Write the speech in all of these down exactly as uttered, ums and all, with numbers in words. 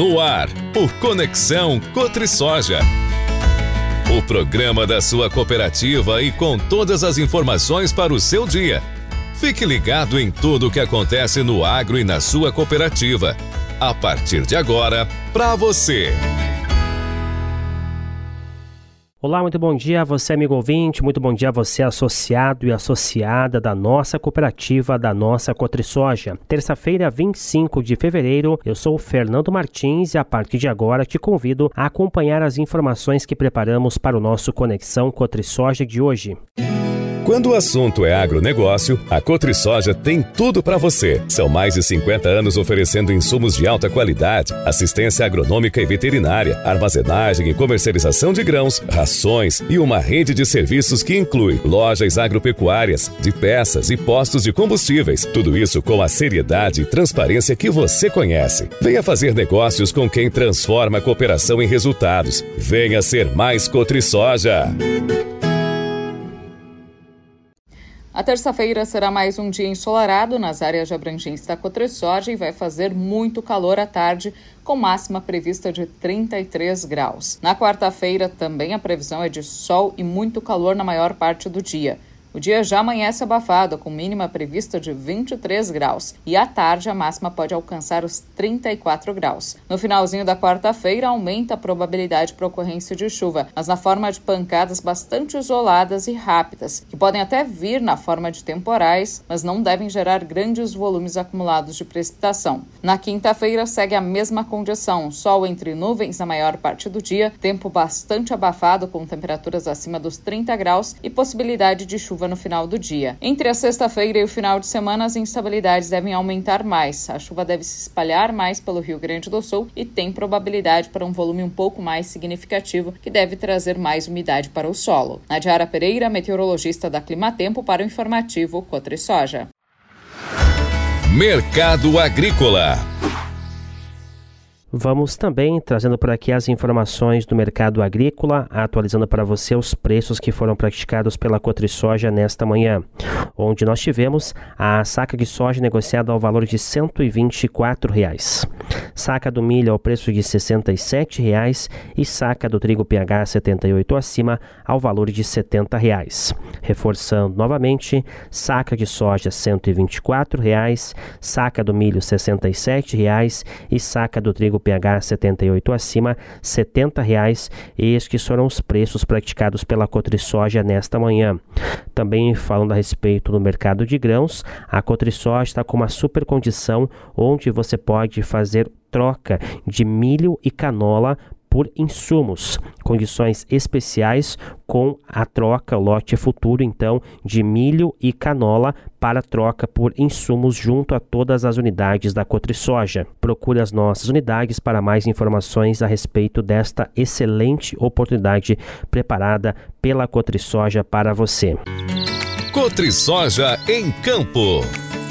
No ar, o Conexão CotriSoja. O programa da sua cooperativa e com todas as informações para o seu dia. Fique ligado em tudo o que acontece no agro e na sua cooperativa. A partir de agora, para você. Olá, muito bom dia a você, amigo ouvinte, muito bom dia a você, associado e associada da nossa cooperativa, da nossa CotriSoja. Terça-feira, vinte e cinco de fevereiro, eu sou o Fernando Martins e a partir de agora te convido a acompanhar as informações que preparamos para o nosso Conexão CotriSoja de hoje. Quando o assunto é agronegócio, a CotriSoja tem tudo para você. São mais de cinquenta anos oferecendo insumos de alta qualidade, assistência agronômica e veterinária, armazenagem e comercialização de grãos, rações e uma rede de serviços que inclui lojas agropecuárias, de peças e postos de combustíveis. Tudo isso com a seriedade e transparência que você conhece. Venha fazer negócios com quem transforma a cooperação em resultados. Venha ser mais CotriSoja. A terça-feira será mais um dia ensolarado nas áreas de abrangência da CotriSoja e vai fazer muito calor à tarde, com máxima prevista de trinta e três graus. Na quarta-feira também a previsão é de sol e muito calor na maior parte do dia. O dia já amanhece abafado, com mínima prevista de vinte e três graus, e à tarde a máxima pode alcançar os trinta e quatro graus. No finalzinho da quarta-feira aumenta a probabilidade para ocorrência de chuva, mas na forma de pancadas bastante isoladas e rápidas, que podem até vir na forma de temporais, mas não devem gerar grandes volumes acumulados de precipitação. Na quinta-feira segue a mesma condição, sol entre nuvens na maior parte do dia, tempo bastante abafado com temperaturas acima dos trinta graus e possibilidade de chuva no final do dia. Entre a sexta-feira e o final de semana, as instabilidades devem aumentar mais. A chuva deve se espalhar mais pelo Rio Grande do Sul e tem probabilidade para um volume um pouco mais significativo, que deve trazer mais umidade para o solo. Nadiara Pereira, meteorologista da Climatempo, para o informativo CotriSoja. Mercado Agrícola. Vamos também trazendo por aqui as informações do mercado agrícola, atualizando para você os preços que foram praticados pela CotriSoja nesta manhã, onde nós tivemos a saca de soja negociada ao valor de cento e vinte e quatro reais, saca do milho ao preço de sessenta e sete reais e saca do trigo P H setenta e oito acima ao valor de setenta reais. Reforçando novamente, saca de soja cento e vinte e quatro reais, saca do milho sessenta e sete reais e saca do trigo P H setenta e oito acima, setenta reais, e estes foram os preços praticados pela CotriSoja nesta manhã. Também falando a respeito do mercado de grãos, a CotriSoja está com uma super condição onde você pode fazer troca de milho e canola por insumos, condições especiais com a troca, lote futuro então, de milho e canola para troca por insumos junto a todas as unidades da CotriSoja. Procure as nossas unidades para mais informações a respeito desta excelente oportunidade preparada pela CotriSoja para você. CotriSoja em Campo.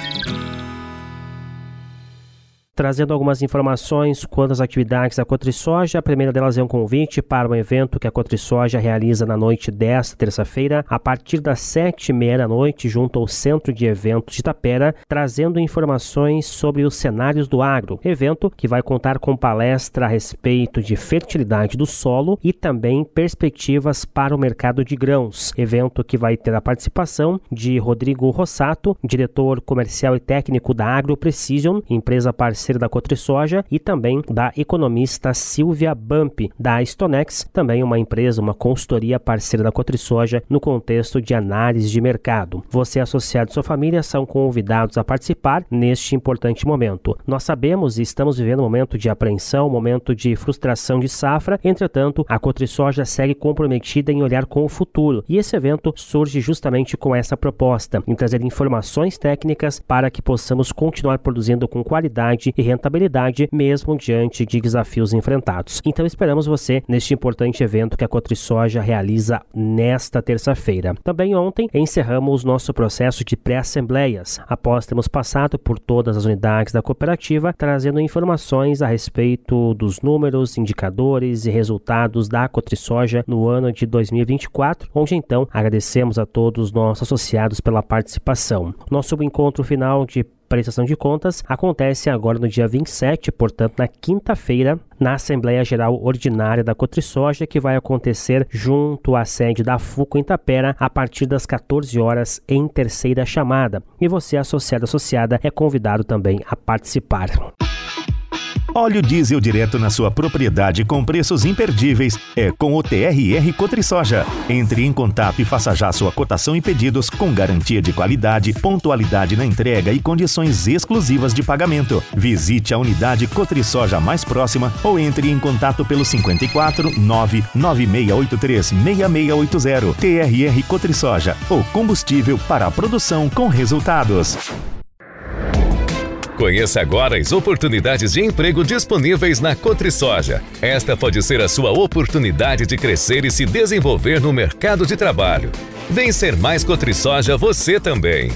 Trazendo algumas informações quanto às atividades da CotriSoja. A primeira delas é um convite para um evento que a CotriSoja realiza na noite desta terça-feira, a partir das sete e meia da noite, junto ao Centro de Eventos de Itapera, trazendo informações sobre os cenários do agro. Evento que vai contar com palestra a respeito de fertilidade do solo e também perspectivas para o mercado de grãos. Evento que vai ter a participação de Rodrigo Rossato, diretor comercial e técnico da Agro Precision, empresa parceira da CotriSoja, e também da economista Silvia Bump, da Stonex, também uma empresa, uma consultoria parceira da CotriSoja no contexto de análise de mercado. Você, associado e sua família, são convidados a participar neste importante momento. Nós sabemos e estamos vivendo um momento de apreensão, um momento de frustração de safra, entretanto, a CotriSoja segue comprometida em olhar com o futuro, e esse evento surge justamente com essa proposta, em trazer informações técnicas para que possamos continuar produzindo com qualidade e rentabilidade, mesmo diante de desafios enfrentados. Então esperamos você neste importante evento que a CotriSoja realiza nesta terça-feira. Também ontem encerramos nosso processo de pré-assembleias, após termos passado por todas as unidades da cooperativa, trazendo informações a respeito dos números, indicadores e resultados da CotriSoja no ano de dois mil e vinte e quatro, onde então agradecemos a todos os nossos associados pela participação. Nosso encontro final de prestação de contas acontece agora no dia vinte e sete, portanto na quinta-feira, na Assembleia Geral Ordinária da Cotrisoja, que vai acontecer junto à sede da FUCO em Tapera a partir das quatorze horas em terceira chamada. E você, associado associada, é convidado também a participar. Óleo diesel direto na sua propriedade com preços imperdíveis é com o T R R Cotrisoja. Entre em contato e faça já sua cotação e pedidos com garantia de qualidade, pontualidade na entrega e condições exclusivas de pagamento. Visite a unidade Cotrisoja mais próxima ou entre em contato pelo cinquenta e quatro, nove nove seis oito três, seis seis oito zero. T R R Cotrisoja, o combustível para a produção com resultados. Conheça agora as oportunidades de emprego disponíveis na Cotrisoja. Esta pode ser a sua oportunidade de crescer e se desenvolver no mercado de trabalho. Vem ser mais Cotrisoja você também.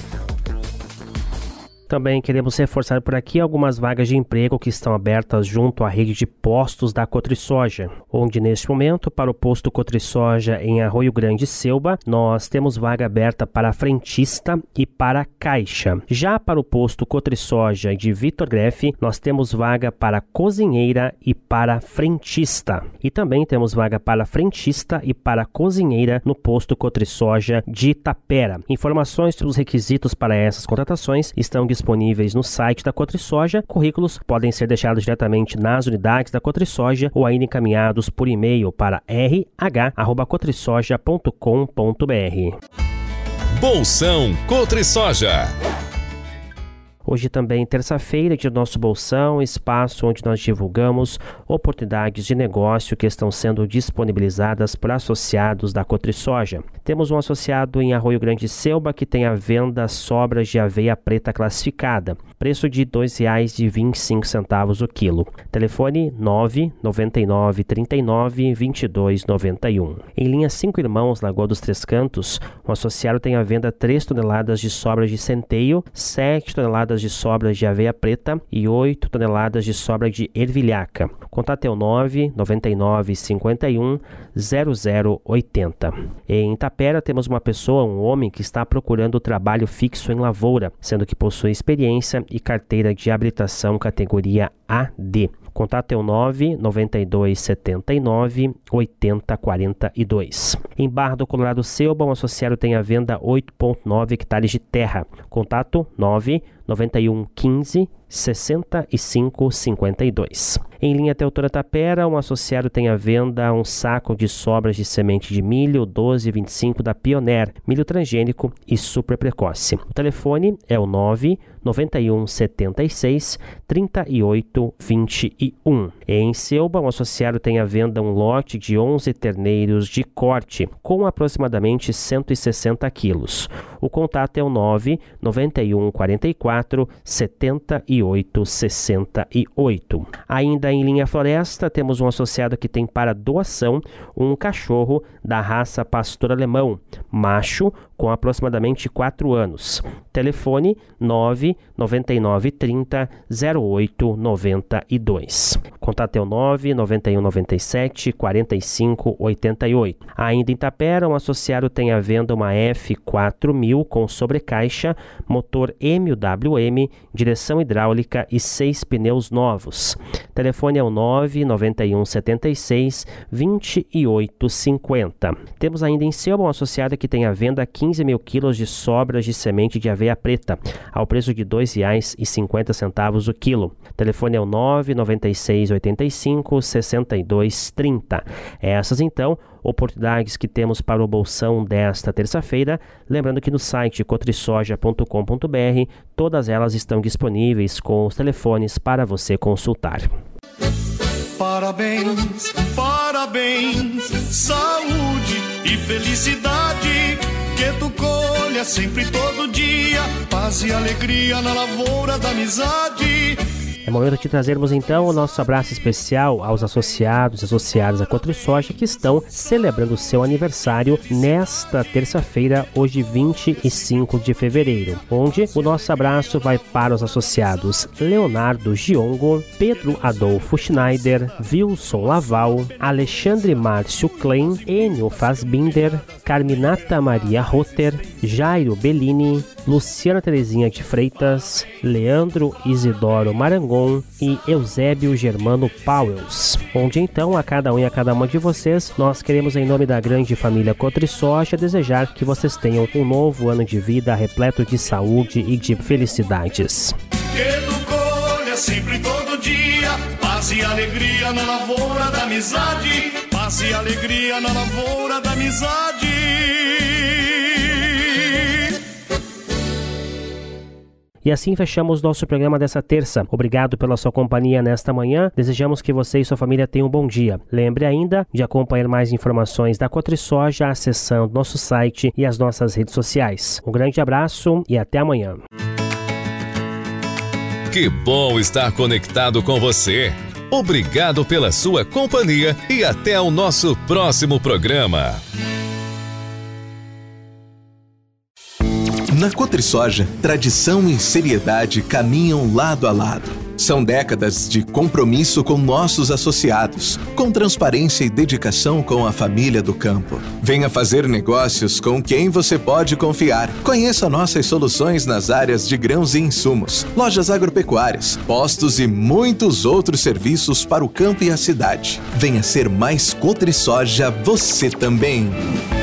Também queremos reforçar por aqui algumas vagas de emprego que estão abertas junto à rede de postos da Cotrisoja, onde neste momento, para o posto Cotrisoja em Arroio Grande Selba, nós temos vaga aberta para frentista e para caixa. Já para o posto Cotrisoja de Vitor Greff, nós temos vaga para cozinheira e para frentista. E também temos vaga para frentista e para cozinheira no posto Cotrisoja de Tapera. Informações sobre os requisitos para essas contratações estão disponíveis no site da Cotrisoja. Currículos podem ser deixados diretamente nas unidades da Cotrisoja ou ainda encaminhados por e-mail para r h arroba cotrisoja ponto com ponto b r. Bolsão Cotrisoja. Hoje também, terça-feira, dia do nosso Bolsão, espaço onde nós divulgamos oportunidades de negócio que estão sendo disponibilizadas por associados da Cotrisoja. Temos um associado em Arroio Grande Selba que tem à venda sobras de aveia preta classificada, preço de dois reais e vinte e cinco centavos o quilo. Telefone nove nove nove, três nove, vinte e dois noventa e um. Em linha Cinco Irmãos, Lagoa dos Três Cantos, um associado tem à venda três toneladas de sobras de centeio, sete toneladas de sobras de aveia preta e oito toneladas de sobra de ervilhaca. Contato é o nove nove nove, cinquenta e um, zero zero oitenta. Em Itapera temos uma pessoa, um homem, que está procurando trabalho fixo em lavoura, sendo que possui experiência e carteira de habilitação categoria A D. Contato é o nove nove dois, setenta e nove, oitenta, quarenta e dois. Em Barra do Colorado Selba, um associado tem à venda oito vírgula nove hectares de terra. Contato nove nove um, quinze, sessenta e cinco, cinquenta e dois. Em linha Teutônia Tapera, um associado tem à venda um saco de sobras de semente de milho doze vinte e cinco da Pioneer, milho transgênico e super precoce. O telefone é o nove nove um, setenta e seis, trinta e oito, vinte e um. Em Selba, um associado tem à venda um lote de onze terneiros de corte, com aproximadamente cento e sessenta quilos. O contato é o nove nove um, quarenta e quatro, setenta e oito, sessenta e oito. Ainda em linha Floresta, temos um associado que tem para doação um cachorro da raça pastor alemão, macho, com aproximadamente quatro anos. Telefone nove nove nove, trinta, zero oito, noventa e dois. Contato é o nove nove um, noventa e sete, quarenta e cinco, oitenta e oito. Ainda em Tapera, um associado tem à venda uma F quatro mil com sobrecaixa, motor M W M, direção hidráulica e seis pneus novos. Telefone é o nove nove um, setenta e seis, vinte e oito, cinquenta. Temos ainda em Selba um associado que tem à venda quinze mil quilos de sobras de semente de aveia preta, ao preço de dois reais e cinquenta centavos o quilo. Telefone é o nove nove seis, oitenta e cinco, sessenta e dois, trinta. Essas, então, oportunidades que temos para o Bolsão desta terça-feira. Lembrando que no site cotrisoja ponto com ponto b r todas elas estão disponíveis com os telefones para você consultar. Parabéns, parabéns, saúde e felicidade, que tu colha sempre todo dia, paz e alegria na lavoura da amizade. É momento de trazermos então o nosso abraço especial aos associados e associadas à Cotrisoja que estão celebrando seu aniversário nesta terça-feira, hoje vinte e cinco de fevereiro, onde o nosso abraço vai para os associados Leonardo Giongo, Pedro Adolfo Schneider, Wilson Laval, Alexandre Márcio Klein, Enio Fassbinder, Carminata Maria Rotter, Jairo Bellini, Luciana Terezinha de Freitas, Leandro Isidoro Marangon e Eusébio Germano Pauels, onde então a cada um e a cada uma de vocês nós queremos, em nome da grande família Cotrisoja, desejar que vocês tenham um novo ano de vida repleto de saúde e de felicidades. Que tu colha sempre todo dia, paz e alegria na lavoura da amizade, paz e alegria na lavoura da amizade. E assim fechamos nosso programa dessa terça. Obrigado pela sua companhia nesta manhã. Desejamos que você e sua família tenham um bom dia. Lembre ainda de acompanhar mais informações da Cotrisoja acessando nosso site e as nossas redes sociais. Um grande abraço e até amanhã. Que bom estar conectado com você. Obrigado pela sua companhia e até o nosso próximo programa. Na Cotrisoja, tradição e seriedade caminham lado a lado. São décadas de compromisso com nossos associados, com transparência e dedicação com a família do campo. Venha fazer negócios com quem você pode confiar. Conheça nossas soluções nas áreas de grãos e insumos, lojas agropecuárias, postos e muitos outros serviços para o campo e a cidade. Venha ser mais Cotrisoja você também.